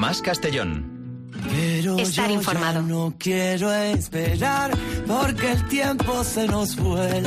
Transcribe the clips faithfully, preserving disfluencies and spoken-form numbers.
Más Castellón. Pero Estar yo informado. Ya no quiero esperar porque el tiempo se nos vuela.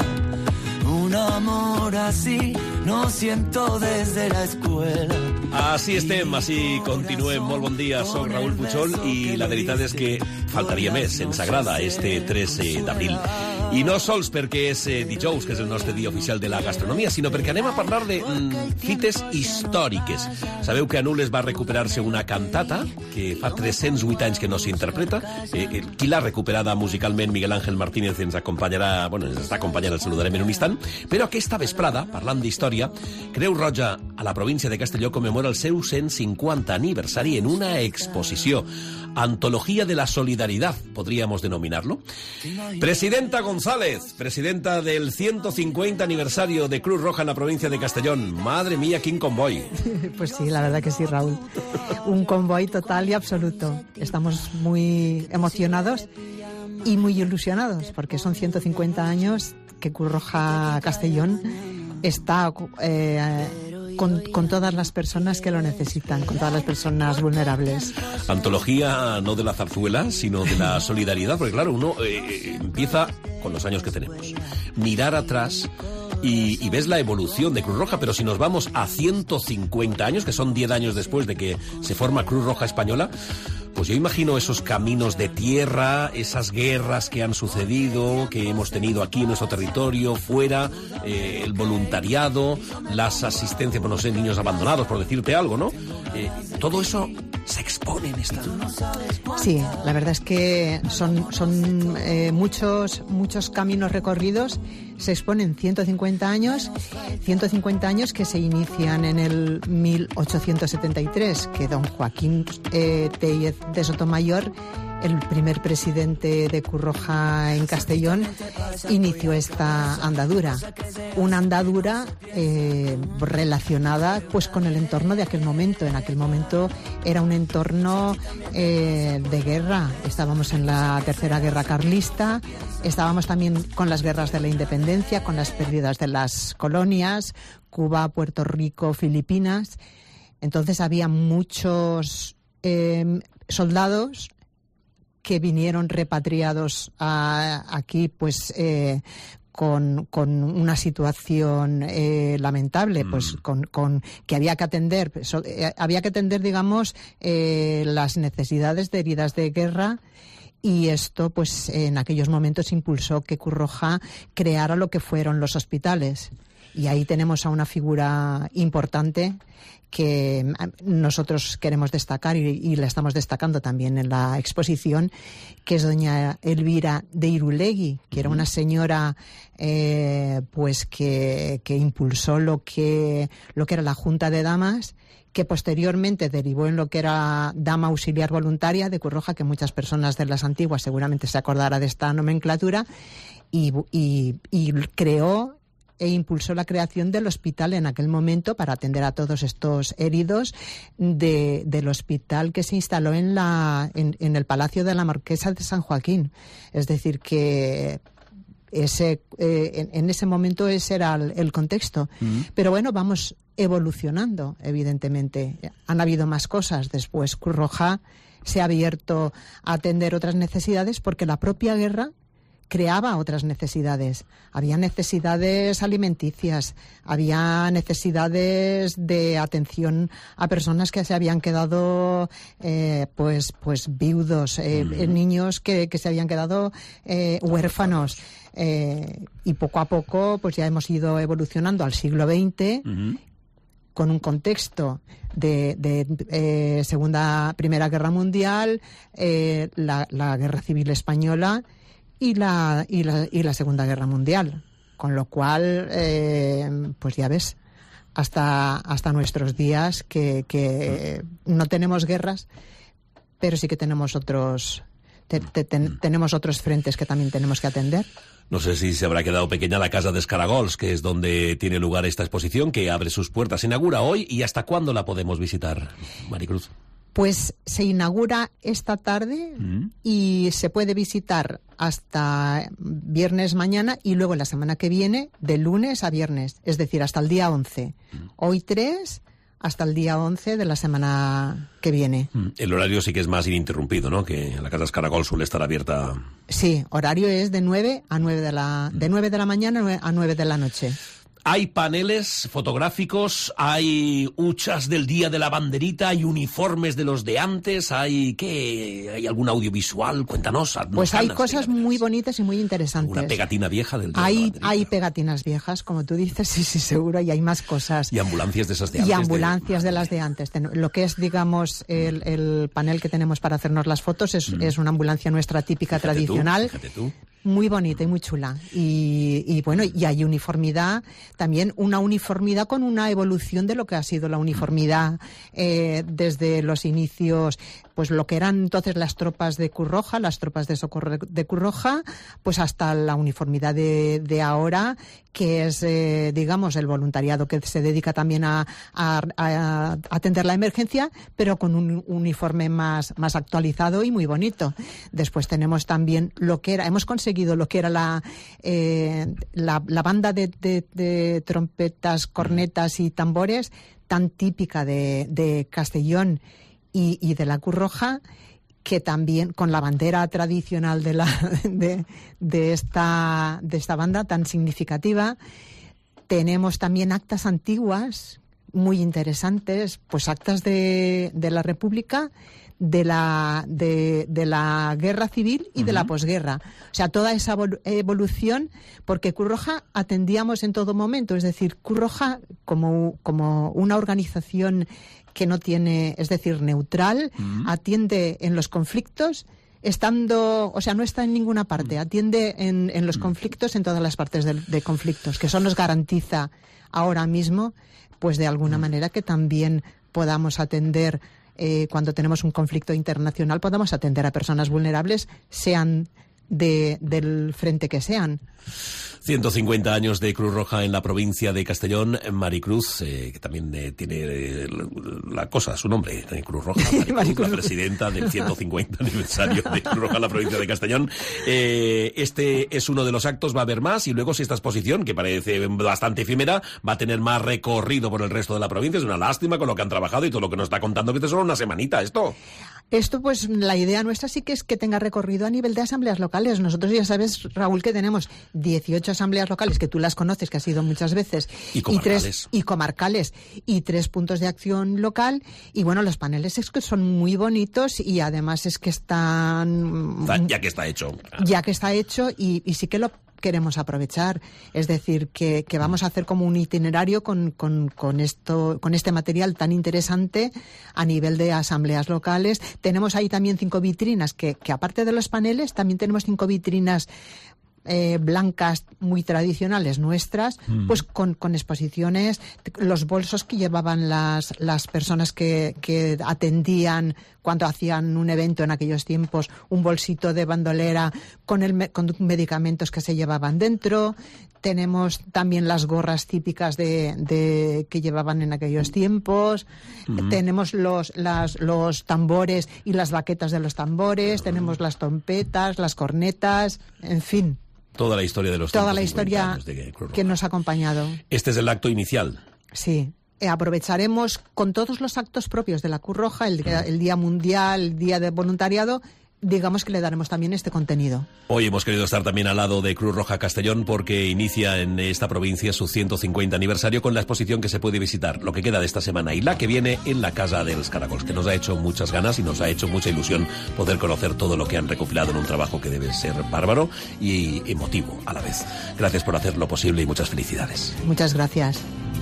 Un amor así no siento desde la escuela. Així estem, així continuem. Molt bon dia, soc Raül Puchol i la veritat és que faltaria més, ens agrada este tres d'abril. I no sols perquè és eh, dijous, que és el nostre dia oficial de la gastronomia, sinó perquè anem a parlar de mm, fites històriques. Sabeu que a Nules va recuperar-se una cantata que fa tres-cents vuit anys que no s'interpreta. Eh, eh, qui l'ha recuperada musicalment, Miguel Ángel Martínez, ens acompanyarà, bueno, ens està acompanyant, el saludarem en un instant. Però aquesta vesprada, parlant d'història, Creu Roja a la província de Castelló commemora el seu cent cinquanta aniversari en una exposició. Antología de la Solidaridad, podríamos denominarlo. Presidenta González, presidenta del ciento cincuenta aniversario de Cruz Roja en la provincia de Castellón. Madre mía, qué convoy. Pues sí, la verdad que sí, Raúl. Un convoy total y absoluto. Estamos muy emocionados y muy ilusionados, porque son ciento cincuenta años que Cruz Roja Castellón está eh, con, con todas las personas que lo necesitan, con todas las personas vulnerables. Antología no de la zarzuela, sino de la solidaridad, porque claro, uno eh, empieza con los años que tenemos. Mirar atrás y, y ves la evolución de Cruz Roja, pero si nos vamos a ciento cincuenta años, que son diez años después de que se forma Cruz Roja Española, pues yo imagino esos caminos de tierra, esas guerras que han sucedido, que hemos tenido aquí en nuestro territorio, fuera, eh, el voluntariado, las asistencias, pues no sé, niños abandonados, por decirte algo, ¿no? Eh, todo eso se expone en esta... Sí, la verdad es que son, son eh, muchos, muchos caminos recorridos. Se exponen ciento cincuenta años, ciento cincuenta años que se inician en el mil ochocientos setenta y tres, que don Joaquín eh, Téllez de Sotomayor, el primer presidente de Cruz Roja en Castellón, inició esta andadura. Una andadura eh, relacionada pues con el entorno de aquel momento. En aquel momento era un entorno eh, de guerra. Estábamos en la Tercera Guerra Carlista, estábamos también con las guerras de la independencia, con las pérdidas de las colonias, Cuba, Puerto Rico, Filipinas. Entonces había muchos eh, soldados que vinieron repatriados a, aquí, pues eh, con, con una situación eh, lamentable, mm. pues con, con que había que atender, so, eh, había que atender, digamos, eh, las necesidades de heridas de guerra. Y esto, pues, en aquellos momentos impulsó que Cruz Roja creara lo que fueron los hospitales. Y ahí tenemos a una figura importante que nosotros queremos destacar y, y la estamos destacando también en la exposición, que es doña Elvira de Irulegui, que era una señora eh, pues que, que impulsó lo que, lo que era la Junta de Damas, que posteriormente derivó en lo que era Dama Auxiliar Voluntaria de Cruz Roja, que muchas personas de las antiguas seguramente se acordará de esta nomenclatura, y, y, y creó e impulsó la creación del hospital en aquel momento para atender a todos estos heridos de, del hospital que se instaló en, la, en, en el Palacio de la Marquesa de San Joaquín. Es decir, que ese, eh, en, en ese momento ese era el, el contexto. Mm. Pero bueno, vamos evolucionando, evidentemente. Han habido más cosas. Después Cruz Roja se ha abierto a atender otras necesidades porque la propia guerra creaba otras necesidades. Había necesidades alimenticias, había necesidades de atención a personas que se habían quedado eh, pues pues viudos, eh, mm. niños que, que se habían quedado eh, huérfanos. Eh, y poco a poco pues ya hemos ido evolucionando al siglo veinte, mm-hmm. con un contexto de, de eh, Segunda, Primera Guerra Mundial, eh, la, la Guerra Civil Española y la, y la, y la Segunda Guerra Mundial. Con lo cual, eh, pues ya ves, hasta, hasta nuestros días que, que no tenemos guerras, pero sí que tenemos otros, te, te, ten, tenemos otros frentes que también tenemos que atender. No sé si se habrá quedado pequeña la Casa de Escaragols, que es donde tiene lugar esta exposición, que abre sus puertas. Se inaugura hoy, ¿y hasta cuándo la podemos visitar, Maricruz? Pues se inaugura esta tarde mm. y se puede visitar hasta viernes mañana y luego la semana que viene, de lunes a viernes, es decir, hasta el día once. Mm. Hoy tres, hasta el día once de la semana que viene. El horario sí que es más ininterrumpido, ¿no? Que la Casa Escaragol suele estar abierta. Sí, horario es de nueve a nueve de la, de nueve de la mañana a nueve de la noche. Hay paneles fotográficos, hay huchas del Día de la Banderita, hay uniformes de los de antes, hay ¿qué? ¿Hay algún audiovisual? Cuéntanos. Pues hay cosas muy bonitas y muy interesantes. Una pegatina vieja del Día hay, de la Banderita. Hay pegatinas viejas, como tú dices, sí, sí, seguro, y hay más cosas. Y ambulancias de esas de antes. Y ambulancias de, de las de antes. Lo que es, digamos, el, el panel que tenemos para hacernos las fotos es, mm. es una ambulancia nuestra típica, fíjate tradicional. Tú, fíjate tú. Muy bonita y muy chula. Y, y bueno, y hay uniformidad, también una uniformidad con una evolución de lo que ha sido la uniformidad eh, desde los inicios, pues lo que eran entonces las tropas de Cruz Roja, las tropas de socorro de Cruz Roja, pues hasta la uniformidad de, de ahora, que es, eh, digamos, el voluntariado que se dedica también a, a, a atender la emergencia, pero con un uniforme más, más actualizado y muy bonito. Después tenemos también lo que era, hemos conseguido lo que era la, eh, la, la banda de, de, de trompetas, cornetas y tambores tan típica de, de Castellón y, y de la Cruz Roja, que también con la bandera tradicional de la de, de esta de esta banda tan significativa. Tenemos también actas antiguas muy interesantes, pues actas de, de la República, de la de, de la guerra civil y uh-huh. de la posguerra. O sea, toda esa evolución, porque Cruz Roja atendíamos en todo momento, es decir, Cruz Roja como, como una organización que no tiene, es decir, neutral, uh-huh. atiende en los conflictos, estando, o sea, no está en ninguna parte, atiende en, en los conflictos, en todas las partes de, de conflictos, que eso nos garantiza ahora mismo, pues de alguna uh-huh. manera que también podamos atender, eh, cuando tenemos un conflicto internacional, podamos atender a personas vulnerables, sean de, del frente que sean. ciento cincuenta años de Cruz Roja en la provincia de Castellón. Maricruz, eh, que también eh, tiene eh, la cosa, su nombre, eh, Cruz Roja. Maricruz, Maricruz, la presidenta del ciento cincuenta aniversario de Cruz Roja en la provincia de Castellón. Eh, este es uno de los actos, va a haber más, y luego si esta exposición, que parece bastante efímera, va a tener más recorrido por el resto de la provincia. Es una lástima con lo que han trabajado y todo lo que nos está contando, que es solo una semanita esto. Esto, pues, la idea nuestra sí que es que tenga recorrido a nivel de asambleas locales. Nosotros ya sabes, Raúl, que tenemos dieciocho asambleas locales, que tú las conoces, que has ido muchas veces, y comarcales, y, tres, y comarcales, y tres puntos de acción local. Y bueno, los paneles es que son muy bonitos y además es que están... Ya que está hecho. Claro. Ya que está hecho y, y sí que lo queremos aprovechar, es decir, que, que vamos a hacer como un itinerario con, con, con esto, con este material tan interesante a nivel de asambleas locales. Tenemos ahí también cinco vitrinas, que, que aparte de los paneles, también tenemos cinco vitrinas Eh, blancas muy tradicionales nuestras, mm. pues con, con exposiciones, los bolsos que llevaban las, las personas que, que atendían cuando hacían un evento en aquellos tiempos, un bolsito de bandolera con, el, con medicamentos que se llevaban dentro. Tenemos también las gorras típicas de, de que llevaban en aquellos tiempos. Mm. Tenemos los, las, los tambores y las baquetas de los tambores. Mm. Tenemos las trompetas, las cornetas, en fin. Toda la historia de los Toda la historia de que nos ha acompañado. Este es el acto inicial. Sí. Eh, aprovecharemos con todos los actos propios de la Cruz Roja, el, el Día Mundial, el Día de Voluntariado, digamos que le daremos también este contenido. Hoy hemos querido estar también al lado de Cruz Roja Castellón porque inicia en esta provincia su ciento cincuenta aniversario con la exposición que se puede visitar lo que queda de esta semana y la que viene en la Casa dels Caracols, que nos ha hecho muchas ganas y nos ha hecho mucha ilusión poder conocer todo lo que han recopilado en un trabajo que debe ser bárbaro y emotivo a la vez. Gracias por hacerlo posible y muchas felicidades. Muchas gracias.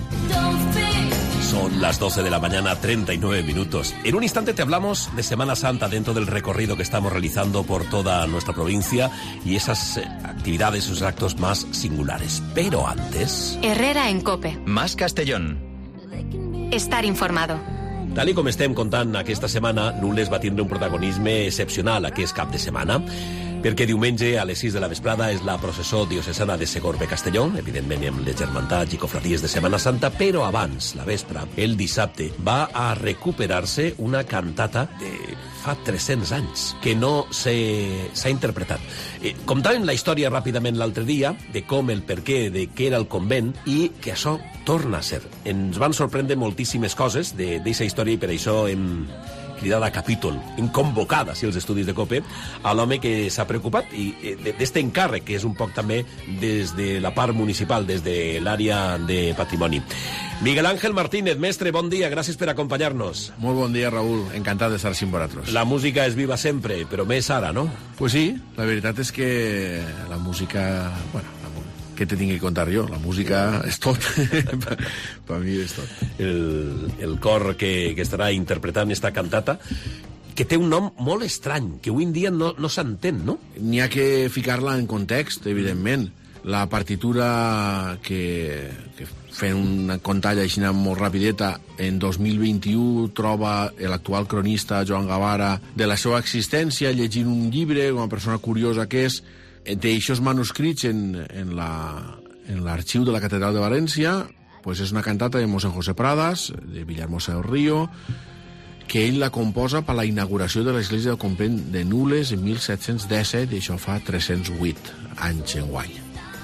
Son las doce de la mañana, treinta y nueve minutos. En un instante te hablamos de Semana Santa dentro del recorrido que estamos realizando por toda nuestra provincia y esas eh, actividades, esos actos más singulares. Pero antes... Herrera en COPE. Más Castellón. Estar informado. Tal i com estem contant aquesta setmana, Nules va tindre un protagonisme excepcional aquest cap de setmana, perquè diumenge a les sis de la vesprada és la processó diocesana de Segorbe-Castelló, evidentment amb les germantats i cofradies de Setmana Santa, però abans, la vespre, el dissabte, va a recuperar-se una cantata de fa tres-cents anys que no s'ha interpretat. Eh, Contàvem la història ràpidament l'altre dia de com, el per què, de què era el convent, i que això torna a ser. Ens van sorprendre moltíssimes coses d'aquesta història i per això hem cridat a capítol, hem convocat així els estudis de COPE a l'home que s'ha preocupat i d'este encàrrec, que és un poc també des de la part municipal, des de l'àrea de patrimoni. Miguel Ángel Martínez, mestre, bon dia, gràcies per acompanyar-nos. Molt bon dia, Raúl, encantat d'estar amb vosaltres. La música és viva sempre, però més ara, no? Pues sí, la veritat és que la música... Bueno, la, què te tinc que contar jo? La música és tot. Per mi és tot. El, el cor que, que estarà interpretant esta cantata, que té un nom molt estrany, que avui en dia no, no s'entén, no? N'hi ha que ficar-la en context, evidentment. La partitura que, que fent una contalla així molt rapideta, en dos mil vint-i-u troba l'actual cronista Joan Gavara de la seva existència, llegint un llibre, una persona curiosa que és, d'aixòs manuscrits en, en l'arxiu de la Catedral de València, pues és una cantata de Mossèn José Pradas, de Villahermosa del Río, que ell la composa per la inauguració de l'església del convent de Nules en mil set-cents disset, i això fa tres-cents vuit anys en guany.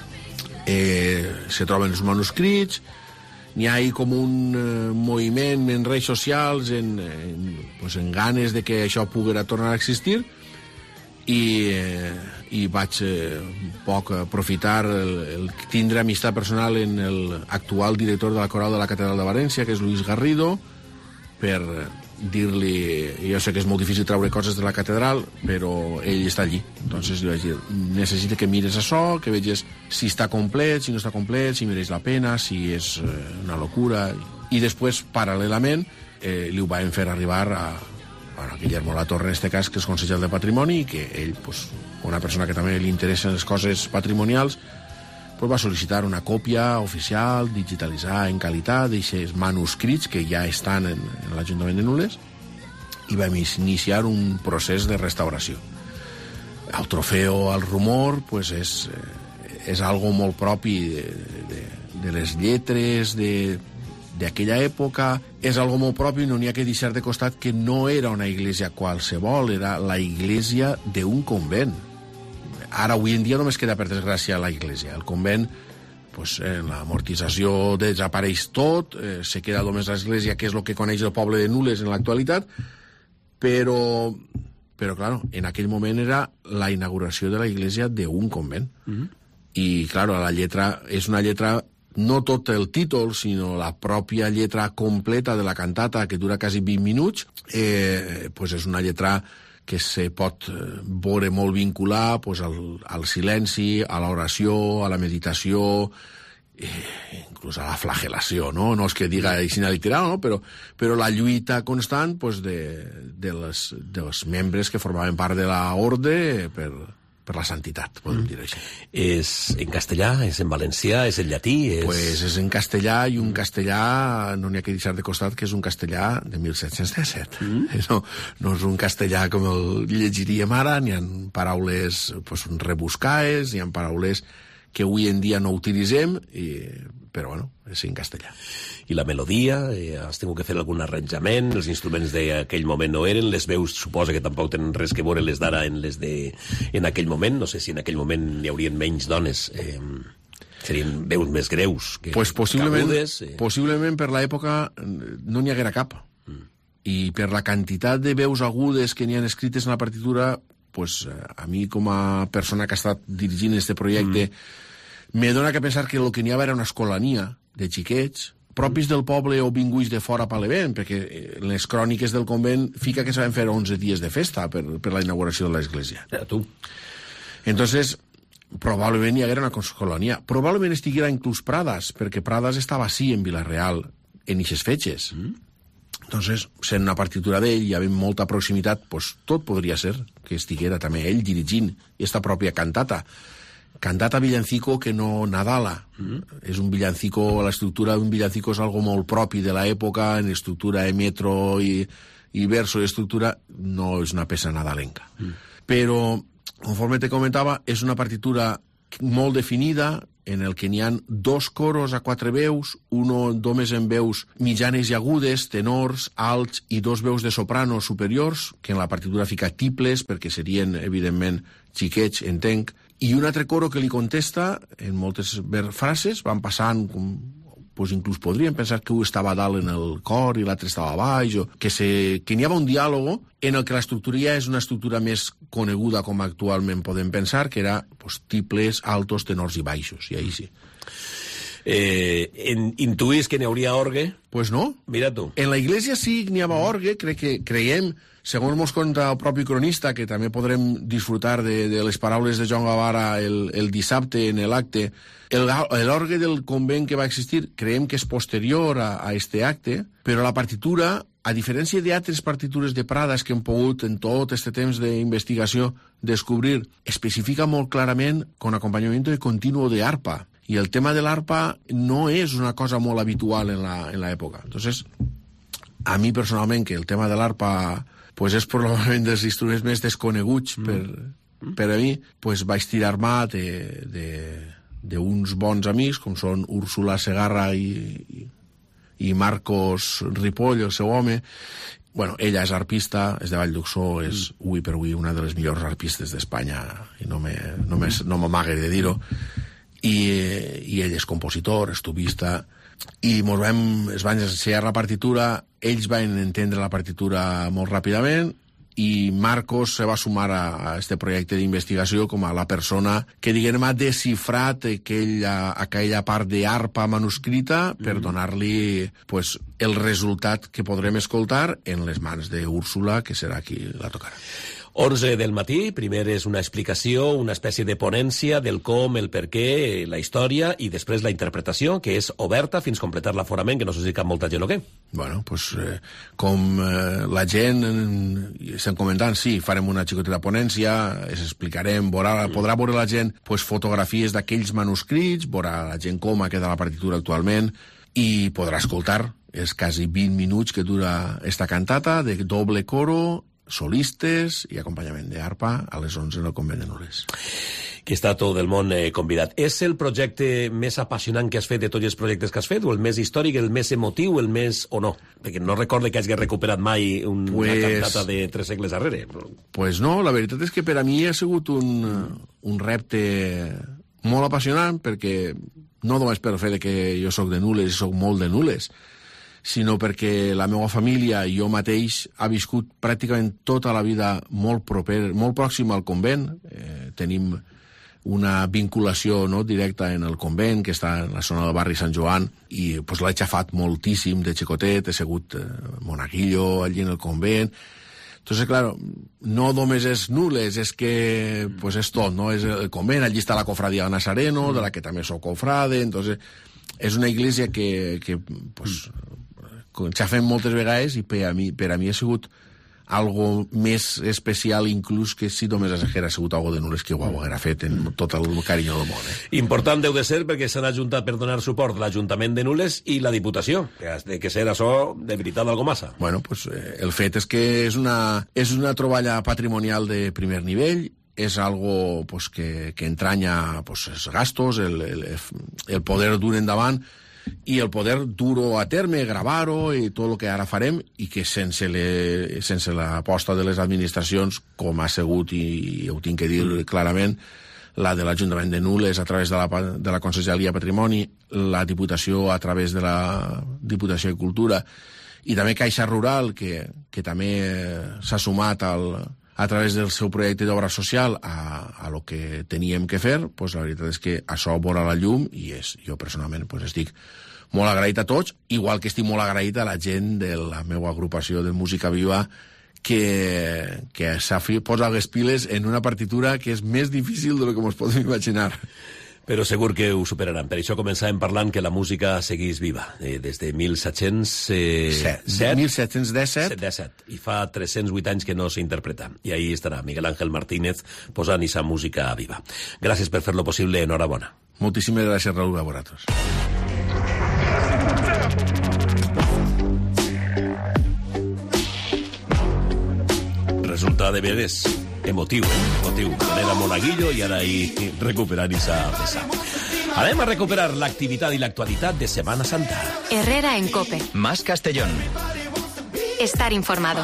Eh, se troben els manuscrits, n'hi ha com un eh, moviment en redes socials, en, en, pues en ganes de que això pugui tornar a existir, i, eh, i vaig eh, poc aprofitar el, el tindre amistat personal en l'actual director de la Coral de la Catedral de València, que és Luis Garrido, per dir-li, jo sé que és molt difícil treure coses de la catedral, però ell està allí. Entonces li vaig dir, necessito que mires això, que veges si està complet, si no està complet, si mereix la pena, si és eh, una locura. I després, paral·lelament, eh, li ho vam fer arribar a, a Guillermo Latorre, en aquest cas, que és consellero de Patrimoni, i que ell, pues, una persona que també li interessen les coses patrimonials, pues va sol·licitar una còpia oficial, digitalitzar en qualitat, d'aquests manuscrits que ja estan en, en l'Ajuntament de Nules, i vam iniciar un procés de restauració. El trofeo al rumor pues és, és algo molt propi de, de, de les lletres d'aquella època, és algo molt propi, no n'hi ha que deixar de costat que no era una església qualsevol, era la església d'un convent. Ara, avui en dia, només queda, per desgràcia, la iglesia. El convent, pues, en l'amortització desapareix tot, eh, se queda només l'església, que és el que coneix el poble de Nules en l'actualitat, però, però, clar, en aquell moment era la inauguració de la iglesia d'un convent. Mm-hmm. I, clar, la lletra és una lletra, no tot el títol, sinó la pròpia lletra completa de la cantata, que dura quasi vint minuts, eh, pues és una lletra que se pot veure molt vincular pues, al, al silenci, a l'oració, a la meditació, eh, inclús a la flagelació, no? No és que diga així literal, no? Però, però la lluita constant pues, de, de les, dels membres que formaven part de l'orde per, per la santitat, podem dir així. És en castellà, és en valencià, és en llatí? És... Pues és en castellà, i un castellà, no n'hi ha que deixar de costat, que és un castellà de mil set-cents disset. Mm. No, no és un castellà com el llegiríem ara, n'hi ha paraules pues, rebuscades, n'hi ha paraules que avui en dia no utilitzem, i, però bueno, és en castellà. I la melodia, eh, has tingut que fer algun arranjament, els instruments d'aquell moment no eren, les veus suposa que tampoc tenen res que veure les d'ara en les de... en aquell moment, no sé si en aquell moment hi haurien menys dones, eh, serien veus més greus que, pues possiblement, que agudes. Eh. Possiblement per l'època no n'hi haguera cap. Mm. I per la quantitat de veus agudes que n'hi han escrites en la partitura, pues, a mi com a persona que ha estat dirigint este projecte, mm. me dona que pensar que el que n'hi havia era una escolania de xiquets, propis del poble o vinguts de fora per l'event, perquè les cròniques del convent fica que se van fer onze dies de festa per, per la inauguració de l'església. Ja, tu. Entonces, probablement hi haguera una escolania. Probablement estiguera inclús Pradas, perquè Pradas estava així en Vila-real en ixes fetges. Mm. Entonces, sent una partitura d'ell, hi havia molta proximitat, pues, tot podria ser que estiguera també ell dirigint esta pròpia cantata. Cantata villancico que no Nadala. Mm-hmm. És un villancico, l'estructura d'un villancico és algo molt propi de l'època, en estructura de metro i, i verso i estructura, no és una peça nadalenca. Mm. Però, conforme te comentava, és una partitura molt definida, en el que n'hi ha dos coros a quatre veus, uno només en veus mitjanes i agudes, tenors, alts i dos veus de soprano superiors, que en la partitura fica tiples, perquè serien, evidentment, xiquets, entenc, i un altre coro que li contesta, en moltes frases, van passant com... Pues inclús podríem pensar que un estava dalt en el cor i l'altre estava baix, o que, se, que n'hi havia un diàleg en el que l'estructura ja és una estructura més coneguda com actualment podem pensar, que era pues, triples, altos, tenors i baixos, i ahí sí. Eh, en, intuís que n'hi hauria orgue? Pues no. Mira tu. En la iglesia sí que n'hi havia orgue, crec que creiem, segons mos conta el propi cronista, que també podrem disfrutar de, de les paraules de Joan Gavara el, el dissabte en l'acte, l'orgue del convent que va existir creiem que és posterior a, a este acte, però la partitura, a diferència d'altres partitures de Prades que hem pogut en tot este temps d'investigació descobrir, especifica molt clarament con acompanyament continuo de arpa. I el tema de l'arpa no és una cosa molt habitual en l'època. Entonces, a mi personalment, que el tema de l'arpa pues és probablement dels instruments més desconeguts mm. per, per a mi, pues vaig tirar mà de, de, d'uns bons amics, com són Úrsula Segarra i, i, i Marcos Ripoll, el seu home. Bueno, ella és arpista, és de Vallduxó, és mm. ui per ui una de les millors arpistes d'Espanya, i no m'amague no de dir-ho. I, i ell és compositor, és tubista, i mos vam, es van ensenyar la partitura, ells van entendre la partitura molt ràpidament, i Marcos se va sumar a, a este projecte d'investigació com a la persona que, diguem, ha descifrat aquella, aquella part d'arpa manuscrita per mm. donar-li pues, el resultat que podrem escoltar en les mans d'Úrsula, que serà qui la tocarà. onze del matí, primer és una explicació, una espècie de ponència del com, el per què, la història, i després la interpretació, que és oberta fins completar l'aforament, que no sé si cap molta gent o què. Bueno, pues, eh, com eh, la gent eh, estem comentant, sí, farem una xicoteta ponència, es explicarem, veurà, mm. podrà veure la gent pues, fotografies d'aquells manuscrits, veurà la gent com ha quedat la partitura actualment, i podrà escoltar els quasi vint minuts que dura esta cantata de doble coro, solistes i acompanyament d'arpa a les onze en el convent de Nules. Que està tot el món eh, convidat. És el projecte més apassionant que has fet de tots els projectes que has fet, o el més històric, el més emotiu, el més... o no? Perquè no recorde que hagi recuperat mai un, pues, una cantata de tres segles darrere. Pues no, la veritat és que per a mi ha sigut un, un repte molt apassionant, perquè no només per el fet que jo soc de Nules i soc molt de Nules, sinó perquè la meva família i jo mateix ha viscut pràcticament tota la vida molt proper, molt pròxima al convent. Eh, tenim una vinculació no, directa en el convent, que està en la zona del barri Sant Joan, i pues, l'he xafat moltíssim de xicotet, he sigut eh, monaguillo allí en el convent. Entonces, claro, no només és Nules, és que pues, és tot, no? És el convent, allí està la cofradia de Nazareno, de la que també soc cofrade, entonces és una iglesia que, que pues, xafem moltes vegades i per a mi, per a mi ha sigut algo més especial inclús que si només haguera sigut algo de Nules que ho haguera fet en tot el carinyo del món. Eh? Important deu de ser perquè s'han ajuntat per donar suport l'Ajuntament de Nules i la Diputació, que has de que ser això de veritat algo massa. Bueno, pues eh, el fet és que és una, és una troballa patrimonial de primer nivell, és algo pues, que, que entranya pues, els gastos, el, el, el poder dur endavant, i el poder dur-ho a terme, gravar-ho i tot el que ara farem, i que sense, le, sense l'aposta de les administracions, com ha sigut, i, i ho tinc que dir clarament, la de l'Ajuntament de Nules a través de la, de la Conselleria Patrimoni, la Diputació a través de la Diputació de Cultura, i també Caixa Rural, que, que també s'ha sumat al, a través del seu projecte d'obra social a, a lo que teníem que fer, pues la veritat és que això veurà la llum, i és, jo personalment pues, estic molt agraït a tots, igual que estic molt agraït a la gent de la meva agrupació de música viva que, que s'ha posat les piles en una partitura que és més difícil del que ens podem imaginar. Però segur que ho superaran. Per això començàvem parlant que la música seguís viva. Eh, des de mil set-cents disset. I fa tres-cents vuit anys que no s'interpreta. I ahí estarà Miguel Ángel Martínez posant esa música viva. Gràcies per fer-lo possible. Enhorabona. Moltíssimes gràcies, Raúl, a vosaltres. Resulta de veres emotiu, eh? Emotiu. Era monaguillo i ara hi recuperant esa peça. Anem a recuperar l'activitat i l'actualitat de Setmana Santa. Herrera en COPE. Más Castellón. Estar informado.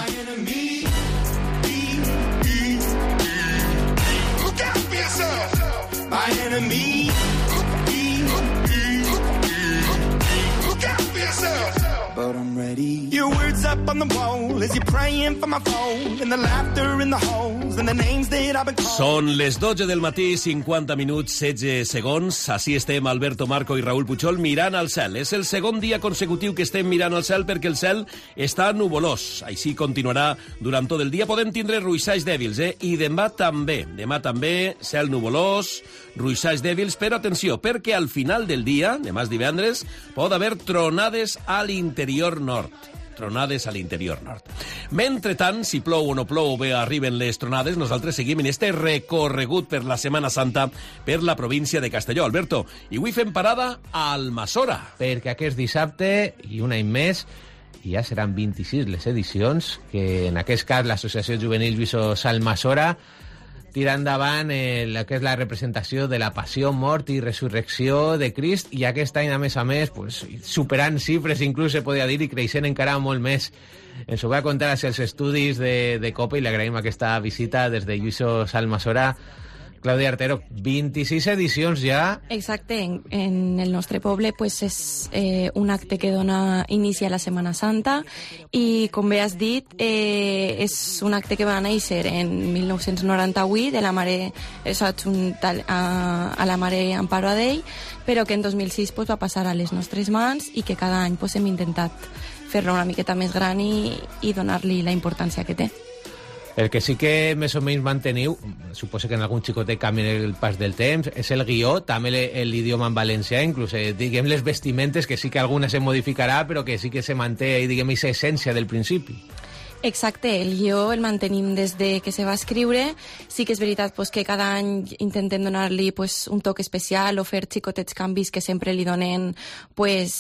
But I'm ready. Your words up on the wall as you're praying for my phone and the laughter in the halls and the names that I've been called. Són les dotze del matí, cinquanta minuts, setze segons. Així estem, Alberto Marco i Raül Puchol, mirant al cel. És el segon dia consecutiu que estem mirant al cel perquè el cel està nuvolós. Així continuarà durant tot el dia. Podem tindre ruixats dèbils, eh? I demà també. Demà també, cel nuvolós, ruixats dèbils, però atenció, perquè al final del dia, demà és divendres, pot haver tronades a l'interior nord. Tronades a l'interior nord. Mentretant, si plou o no plou o bé arriben les tronades, nosaltres seguim en este recorregut per la Setmana Santa per la província de Castelló. Alberto, i avui fem parada a Almassora. Perquè aquest dissabte i un any més ja seran vint-i-sis les edicions que en aquest cas l'Associació Juvenil Lluïsos Almassora tira endavant el que és la representació de la passió, mort i resurrecció de Crist, i aquest any, a més a més, pues, superant xifres, inclús se podia dir, i creixent encara molt més. Ens ho va contar als estudis de, de COPE i li agraïm aquesta visita des de Lluïsos Almassora. Clàudia Artero, vint-i-sis edicions ja. Exacte, en, en el nostre poble pues, és eh, un acte que dona inici a la Setmana Santa i, com bé has dit, eh, és un acte que va néixer en mil nou-cents noranta-vuit de la mare, és adjuntat a, a la mare Amparo Adell, però que en dos mil sis pues, va passar a les nostres mans i que cada any pues, hem intentat fer-lo una miqueta més gran i, i donar-li la importància que té. El que sí que més o menys manteniu, suposo que en algun xicotet canvia el pas del temps, és el guió, també l'idioma en valencià, inclús, eh, diguem, les vestimentes, que sí que alguna se modificarà, però que sí que se manté, diguem, aquesta essència del principi. Exacte, el guió el mantenim des de que se va escriure. Sí que és veritat pues, que cada any intentem donar-li pues, un toc especial o fer xicotets canvis que sempre li donen pues,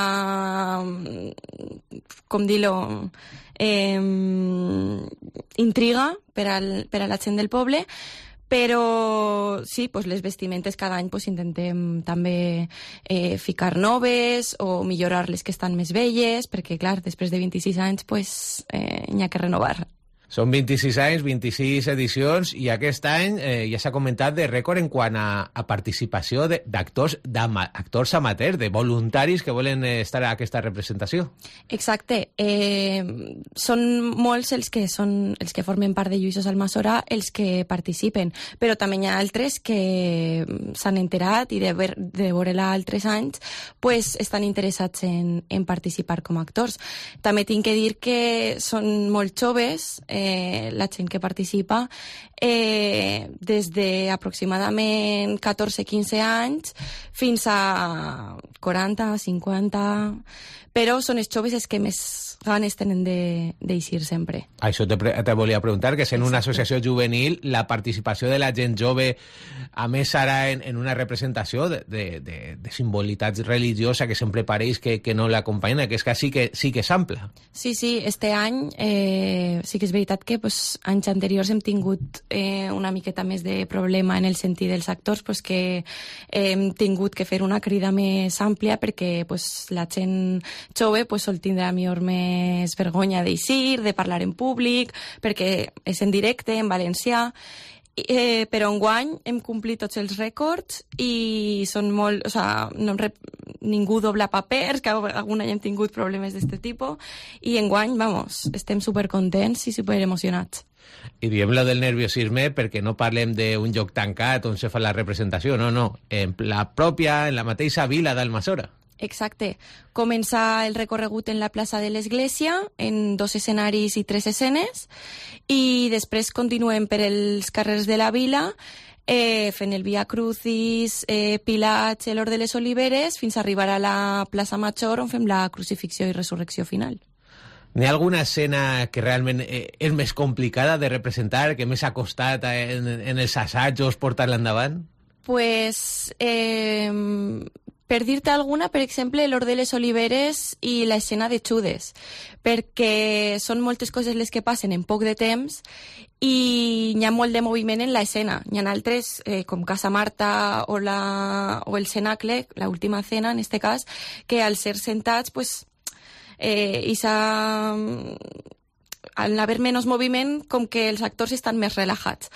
isa, com dir-lo, eh, intriga per, al, per a la gent del poble. Però sí, pues les vestimentes cada any pues, intentem també eh, ficar noves o millorar les que estan més velles, perquè, clar, després de vint-i-sis anys pues, eh, n'hi ha que renovar. Són vint-i-sis anys, vint-i-sis edicions, i aquest any eh, ja s'ha comentat de rècord en quant a, a participació d'actors actors amateurs, de voluntaris que volen estar a aquesta representació. Exacte. Eh, són molts els que, són, els que formen part de Lluïsos Almassora els que participen, però també hi ha altres que s'han enterat i de, ver, de veure-la altres anys pues, estan interessats en, en participar com a actors. També tinc que dir que són molt joves, Eh, la gent que participa, eh, des d'aproximadament catorze a quinze anys fins a quaranta, cinquanta, però són els joves els que més ganes tenen d'eixir sempre. Això te, te volia preguntar, que sent una associació juvenil, la participació de la gent jove, a més ara en, en una representació de, de, de, de simbolitat religiosa que sempre pareix que, que no l'acompanya, que és que sí que, sí que és ampla. Sí, sí, este any eh, sí que és veritat que pues, anys anteriors hem tingut eh, una miqueta més de problema en el sentit dels actors, pues, que hem tingut que fer una crida més àmplia perquè pues, la gent jove pues, sol tindrà millor més vergonya d'eixir, de parlar en públic, perquè és en directe, en valencià, eh, però enguany hem complit tots els rècords i són molt... O sea, no rep, ningú dobla papers, que algun any hem tingut problemes d'aquest tipus, i enguany, vamos, estem supercontents i superemocionats. I diem lo del nerviosisme perquè no parlem d'un lloc tancat on se fa la representació, no, no, en la pròpia, en la mateixa vila d'Almassora. Exacte. Comença el recorregut en la plaça de l'Església, en dos escenaris i tres escenes, i després continuem per els carrers de la vila, eh, fent el Via Crucis, eh, Pilats, l'Hort de les Oliveres, fins a arribar a la plaça Major, on fem la crucifixió i resurrecció final. N'hi ha alguna escena que realment és més complicada de representar, que més ha costat en, en els assajos portar-la endavant? Pues... Eh, Per dir-te alguna, per exemple, l'Hort de les Oliveres i l'escena de Judes, perquè són moltes coses les que passen en poc de temps i hi ha molt de moviment en l'escena. Hi ha altres, eh, com Casa Marta o, la, o el Cenacle, l'última cena, en este cas, que al ser sentats, pues, eh, i s'ha... al haver menys moviment, com que els actors estan més relajats.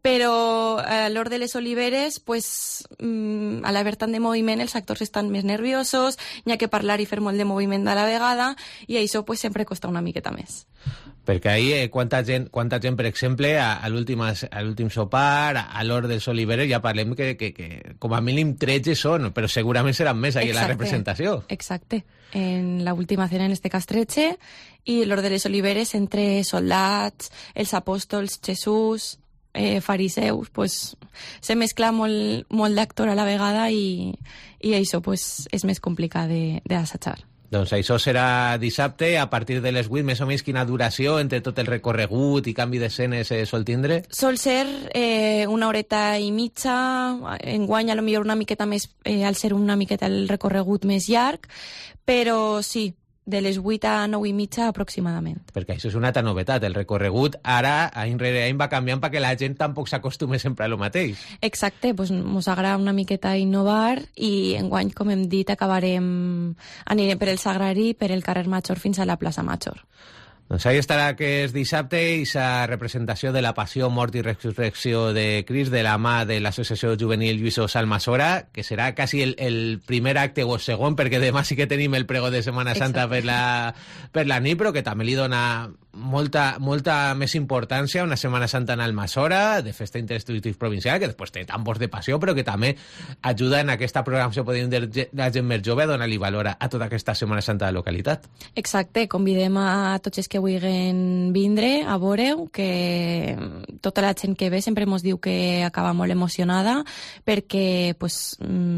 Però a l'Hort de les Oliveres, pues, mmm, al haver tant de moviment, els actors estan més nerviosos, hi ha que parlar i fer molt de moviment a la vegada, i això pues, sempre costa una miqueta més. Perquè ahir, eh, quanta gent, quanta gent, per exemple, a, a l'últim sopar, a, a l'Hort dels Oliveres, ja parlem que, que, que com a mínim tretze són, però segurament seran més ahir la representació. Exacte. En l'última cena, en este cas tretze, i l'Hort de les Oliveres entre soldats, els apòstols, Jesús, eh, fariseus, pues, se mescla molt, molt d'actor a la vegada i, i això pues, és més complicat d'assajar. Doncs això serà dissabte, a partir de les vuit, més o menys quina duració entre tot el recorregut i canvi d'escenes eh, sol tindre? Sol ser eh, una horeta i mitja, enguany a lo millor una miqueta més, eh, al ser una miqueta el recorregut més llarg, però sí, de les vuit a nou i mitja aproximadament. Perquè això és una altra novetat, el recorregut ara, any rere any, va canviant perquè la gent tampoc s'acostuma sempre a lo mateix. Exacte, doncs mos agrada una miqueta innovar i enguany, com hem dit, acabarem, anirem per el Sagrari, per el carrer Major fins a la plaça Major. Doncs ahí estarà que és dissabte i la representació de la Passió, Mort i Resurrecció de Crist de la mà de l'Associació Juvenil Lluïsos Almassora, que serà quasi el, el primer acte o segon, perquè demà sí que tenim el pregó de Setmana Santa per la, per la nit, però que també li dona molta, molta més importància a una Setmana Santa en Almassora, de festa interinstitutiva provincial, que després té tambors de passió, però que també ajuda en aquesta programació, podríem dir, la gent més jove, a donar-li valor a tota aquesta Setmana Santa de la localitat. Exacte, convidem a tots els que vulguin vindre a veure, que tota la gent que ve sempre ens diu que acaba molt emocionada perquè pues,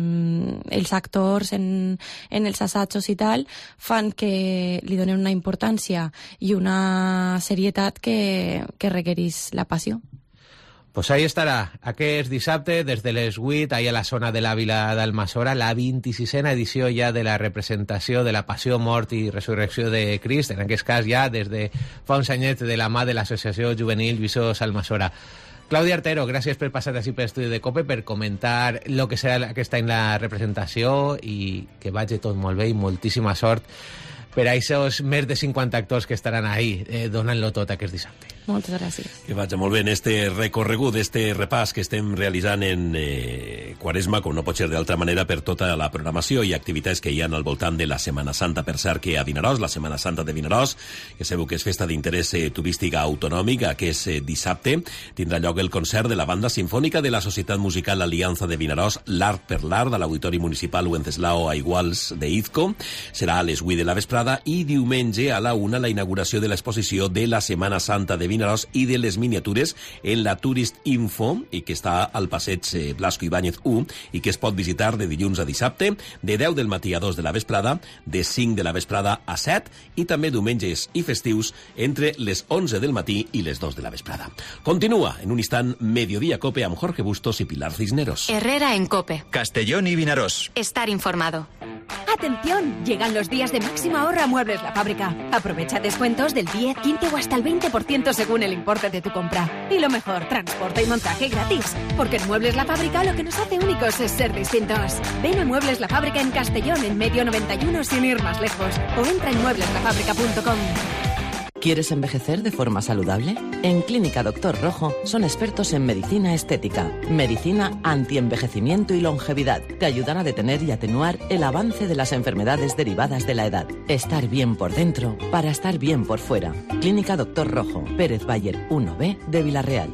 mm, els actors en, en els assajos i tal fan que li donen una importància i una serietat que, que requereix la passió. Pues ahí estarà, aquest dissabte, des de les vuit, ahí a la zona de l'Àvila d'Almassora, la vint-i-sisena edició ja de la representació de la Passió, Mort i Resurrecció de Crist, en aquest cas ja des de fa uns anyets de la mà de l'Associació Juvenil Lluïsos Almassora. Clàudia Artero, gràcies per passar així per l'estudi de COPE, per comentar el que serà aquest any la representació i que vagi tot molt bé i moltíssima sort per a aquests més de cinquanta actors que estaran ahí eh, donant-lo tot aquest dissabte. Moltes gràcies. Que vagi molt bé en este recorregut, este repàs que estem realitzant en eh, Quaresma, com no pot ser d'altra manera, per tota la programació i activitats que hi ha al voltant de la Setmana Santa. Per cert que a Vinaròs, la Setmana Santa de Vinaròs, que sabeu que és festa d'interès eh, turístic autonòmic, aquest eh, dissabte tindrà lloc el concert de la banda sinfònica de la Societat Musical Aliança de Vinaròs, l'Art per l'Art, de l'Auditori Municipal Wenceslao Aiguals de Izco. Serà a les vuit de la vesprada i diumenge a la una la inauguració de l'exposició de la Setmana Santa de Vinaròs Vinaròs i de les miniatures en la Tourist Info, i que està al passeig Blasco Ibáñez u, i que es pot visitar de dilluns a dissabte, de deu del matí a dos de la vesprada, de cinc de la vesprada a set, i també diumenges i festius entre les onze del matí i les dos de la vesprada. Continua en un instant Mediodía Cope amb Jorge Bustos y Pilar Cisneros. Herrera en Cope. Castellón y Vinaròs. Estar informado. ¡Atención! Llegan los días de máximo ahorro a Muebles La Fábrica. Aprovecha descuentos del diez, quince o hasta el veinte por ciento según el importe de tu compra. Y lo mejor, transporte y montaje gratis. Porque en Muebles La Fábrica lo que nos hace únicos es ser distintos. Ven a Muebles La Fábrica en Castellón, en Medio noventa y uno, sin ir más lejos. O entra en muebles la fábrica punto com. ¿Quieres envejecer de forma saludable? En Clínica Doctor Rojo son expertos en medicina estética, medicina antienvejecimiento y longevidad, que ayudan a detener y atenuar el avance de las enfermedades derivadas de la edad. Estar bien por dentro para estar bien por fuera. Clínica Doctor Rojo, Pérez Bayer uno B de Villarreal.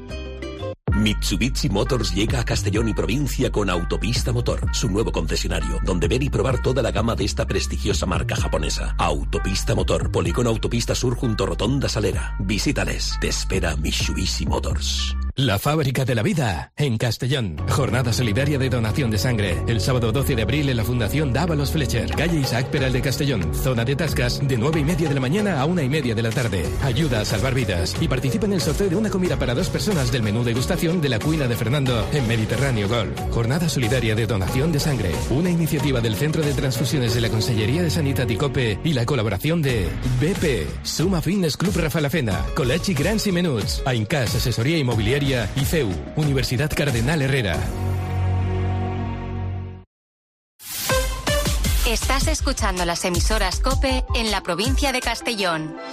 Mitsubishi Motors llega a Castellón y provincia con Autopista Motor, su nuevo concesionario, donde ver y probar toda la gama de esta prestigiosa marca japonesa. Autopista Motor, Polígono Autopista Sur junto a Rotonda Salera. Visítales. Te espera Mitsubishi Motors. La Fábrica de la Vida, en Castellón. Jornada solidaria de donación de sangre. El sábado doce de abril en la Fundación Dávalos Fletcher, calle Isaac Peral de Castellón. Zona de tascas, de nueve y media de la mañana a una y media de la tarde. Ayuda a salvar vidas y participa en el sorteo de una comida para dos personas del menú degustación de la Cuina de Fernando en Mediterráneo Golf. Jornada solidaria de donación de sangre. Una iniciativa del Centro de Transfusiones de la Consellería de Sanitat y COPE y la colaboración de B P, Suma Fitness Club Rafalafena, Col·legi Grans i Menuts, Aincas Asesoría Inmobiliaria y C E U, Universidad Cardenal Herrera. Estás escuchando las emisoras COPE en la provincia de Castellón.